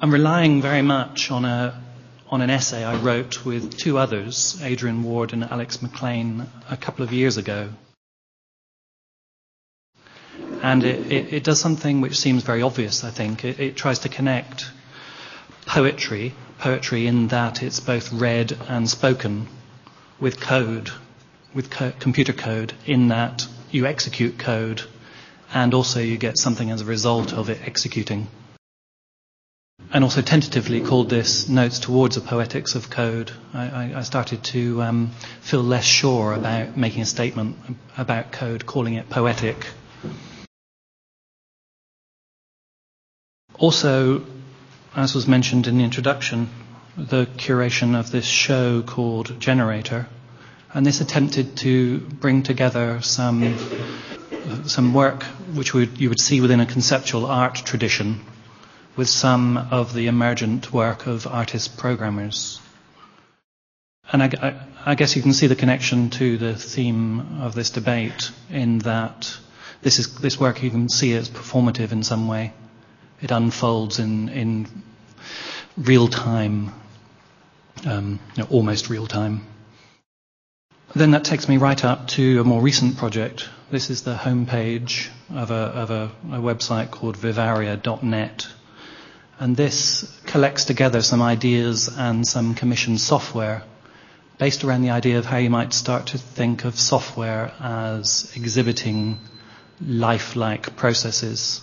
I'm relying very much on an essay I wrote with two others, Adrian Ward and Alex McLean, a couple of years ago. And it does something which seems very obvious, I think. It tries to connect poetry in that it's both read and spoken, with code, computer code, in that you execute code and also you get something as a result of it executing. And also tentatively called this Notes Towards a Poetics of Code. I started to feel less sure about making a statement about code, calling it poetic. Also, as was mentioned in the introduction, the curation of this show called Generator, and this attempted to bring together some work which you would see within a conceptual art tradition with some of the emergent work of artist programmers. And I guess you can see the connection to the theme of this debate in that this work you can see as performative in some way. It unfolds in real time, almost real time. Then that takes me right up to a more recent project. This is the homepage of a website called vivaria.net. And this collects together some ideas and some commissioned software based around the idea of how you might start to think of software as exhibiting lifelike processes.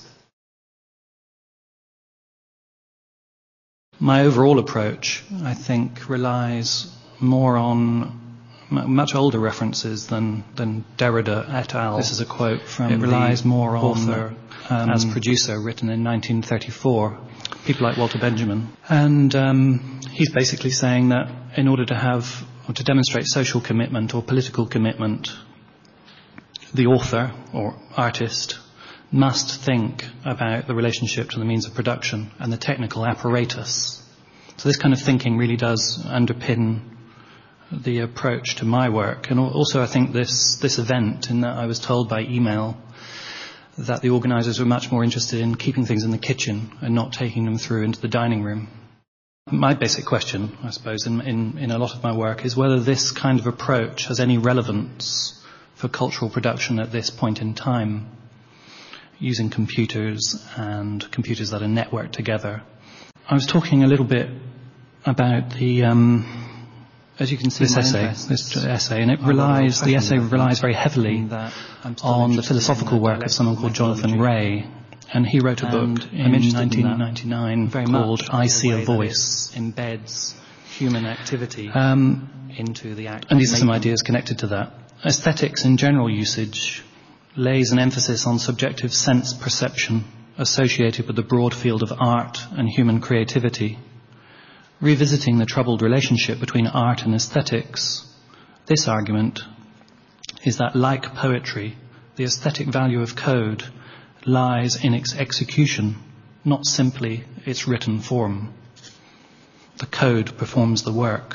My overall approach, I think, relies more on much older references than Derrida et al. This is a quote from the author as producer, written in 1934, people like Walter Benjamin. And he's basically saying that in order to have, or to demonstrate social commitment or political commitment, the author or artist must think about the relationship to the means of production and the technical apparatus. So this kind of thinking really does underpin the approach to my work. And also I think this event, in that I was told by email that the organisers were much more interested in keeping things in the kitchen and not taking them through into the dining room. My basic question, I suppose, in a lot of my work is whether this kind of approach has any relevance for cultural production at this point in time, using computers and computers that are networked together. I was talking a little bit about the, as you can see, this essay, and the essay relies very heavily on the philosophical work of someone called Jonathan Ray, and he wrote a book in 1999 called I See a Voice. Embeds human activity into the act. And these are some ideas connected to that. Aesthetics in general usage lays an emphasis on subjective sense perception associated with the broad field of art and human creativity. Revisiting the troubled relationship between art and aesthetics, this argument is that, like poetry, the aesthetic value of code lies in its execution, not simply its written form. The code performs the work.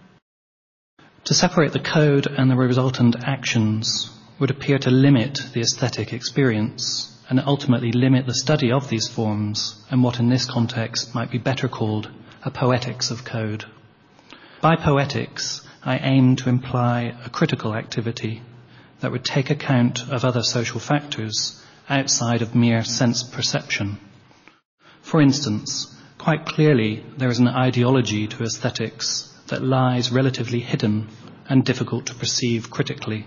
To separate the code and the resultant actions would appear to limit the aesthetic experience and ultimately limit the study of these forms and what in this context might be better called a poetics of code. By poetics, I aim to imply a critical activity that would take account of other social factors outside of mere sense perception. For instance, quite clearly there is an ideology to aesthetics that lies relatively hidden and difficult to perceive critically.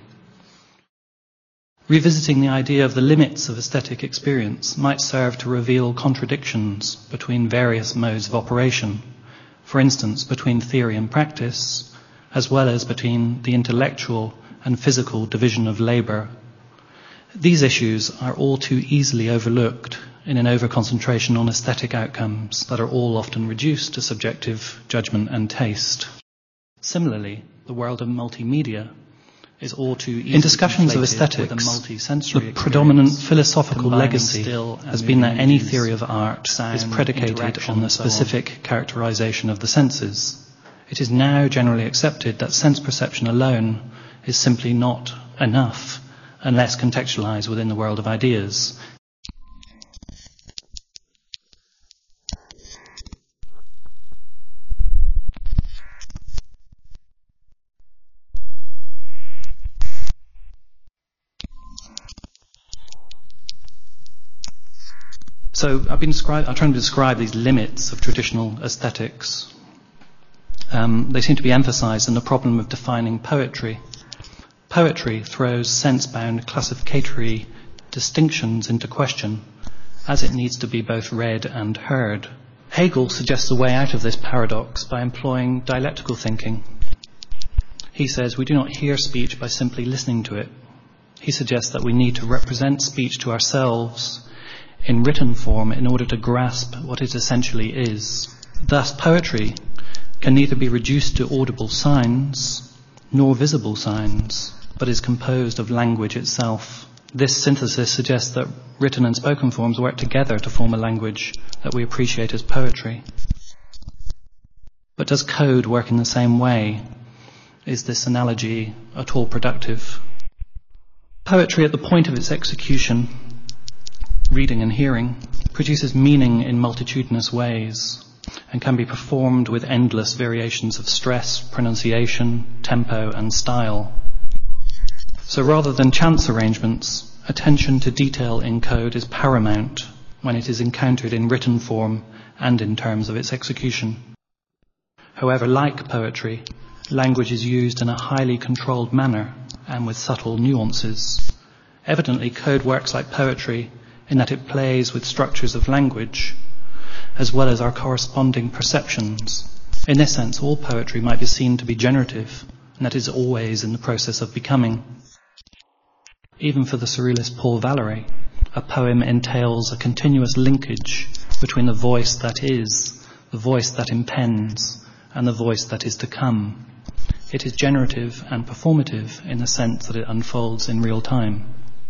Revisiting the idea of the limits of aesthetic experience might serve to reveal contradictions between various modes of operation, for instance, between theory and practice, as well as between the intellectual and physical division of labour. These issues are all too easily overlooked in an over-concentration on aesthetic outcomes that are all often reduced to subjective judgment and taste. Similarly, the world of multimedia is all too easily in discussions of aesthetics, the predominant philosophical legacy has been that any theory of art is predicated on the specific characterization of the senses. It is now generally accepted that sense perception alone is simply not enough unless contextualized within the world of ideas. So I'm trying to describe these limits of traditional aesthetics. They seem to be emphasized in the problem of defining poetry. Poetry throws sense-bound classificatory distinctions into question, as it needs to be both read and heard. Hegel suggests a way out of this paradox by employing dialectical thinking. He says we do not hear speech by simply listening to it. He suggests that we need to represent speech to ourselves in written form in order to grasp what it essentially is. Thus, poetry can neither be reduced to audible signs nor visible signs, but is composed of language itself. This synthesis suggests that written and spoken forms work together to form a language that we appreciate as poetry. But does code work in the same way? Is this analogy at all productive? Poetry at the point of its execution, reading and hearing, produces meaning in multitudinous ways and can be performed with endless variations of stress, pronunciation, tempo, and style. So rather than chance arrangements, attention to detail in code is paramount when it is encountered in written form and in terms of its execution. However, like poetry, language is used in a highly controlled manner and with subtle nuances. Evidently, code works like poetry in that it plays with structures of language as well as our corresponding perceptions. In this sense, all poetry might be seen to be generative, and that is always in the process of becoming. Even for the surrealist Paul Valéry, a poem entails a continuous linkage between the voice that is, the voice that impends, and the voice that is to come. It is generative and performative in the sense that it unfolds in real time.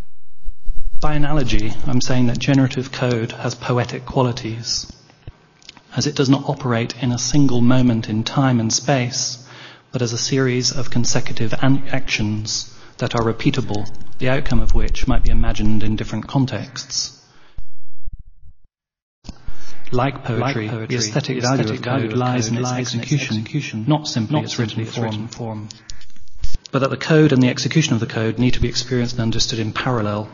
By analogy, I'm saying that generative code has poetic qualities, as it does not operate in a single moment in time and space, but as a series of consecutive actions that are repeatable, the outcome of which might be imagined in different contexts. Like poetry, the aesthetic value of code lies in its execution, not simply its written form. But that the code and the execution of the code need to be experienced and understood in parallel.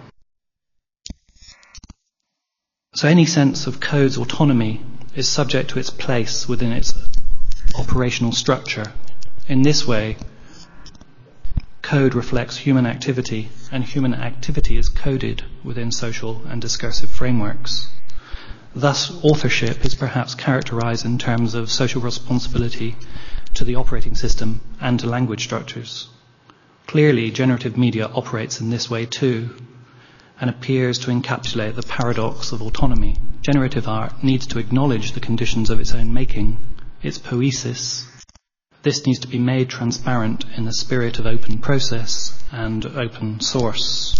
So any sense of code's autonomy is subject to its place within its operational structure. In this way, code reflects human activity, and human activity is coded within social and discursive frameworks. Thus, authorship is perhaps characterized in terms of social responsibility to the operating system and to language structures. Clearly, generative media operates in this way too, and appears to encapsulate the paradox of autonomy. Generative art needs to acknowledge the conditions of its own making, its poiesis. This needs to be made transparent in the spirit of open process and open source.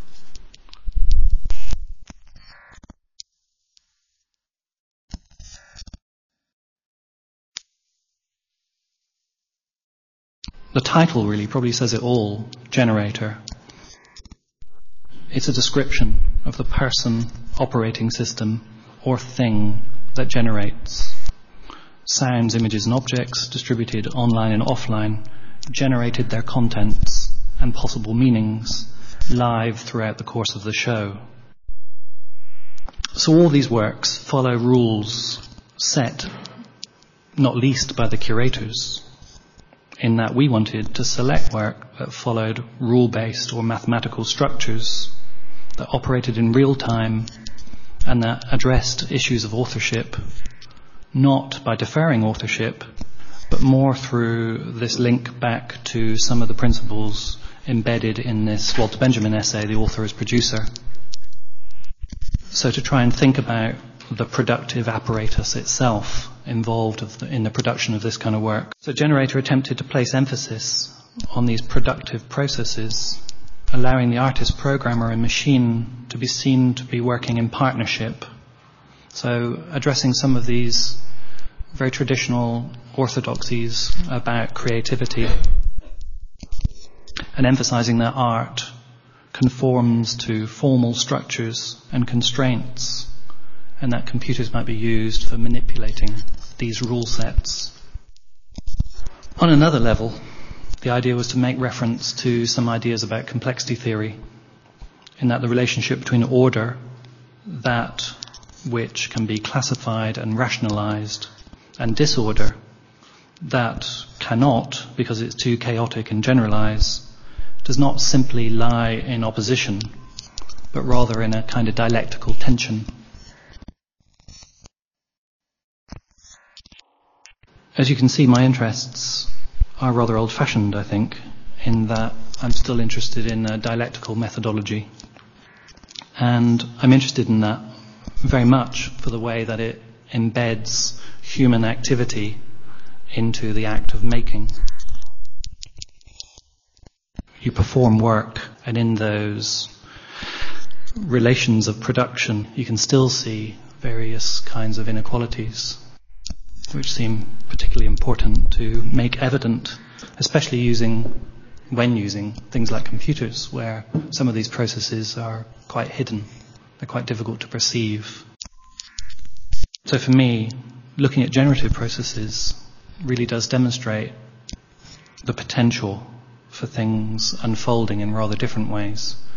The title really probably says it all, generator. It's a description of the person, operating system, or thing that generates. Sounds, images, and objects, distributed online and offline, generated their contents and possible meanings live throughout the course of the show. So all these works follow rules set, not least by the curators, in that we wanted to select work that followed rule-based or mathematical structures that operated in real time and that addressed issues of authorship, not by deferring authorship, but more through this link back to some of the principles embedded in this Walter Benjamin essay, The Author as Producer. So to try and think about the productive apparatus itself involved in the production of this kind of work. So Generator attempted to place emphasis on these productive processes, allowing the artist, programmer, and machine to be seen to be working in partnership. So addressing some of these very traditional orthodoxies about creativity and emphasizing that art conforms to formal structures and constraints, and that computers might be used for manipulating these rule sets. On another level, the idea was to make reference to some ideas about complexity theory, in that the relationship between order that which can be classified and rationalized, and disorder that cannot, because it's too chaotic and generalize, does not simply lie in opposition, but rather in a kind of dialectical tension. As you can see, my interests are rather old-fashioned, I think, in that I'm still interested in dialectical methodology. And I'm interested in that very much for the way that it embeds human activity into the act of making. You perform work, and in those relations of production, you can still see various kinds of inequalities, which seem particularly important to make evident, especially when using things like computers, where some of these processes are quite hidden. They're quite difficult to perceive. So for me, looking at generative processes really does demonstrate the potential for things unfolding in rather different ways.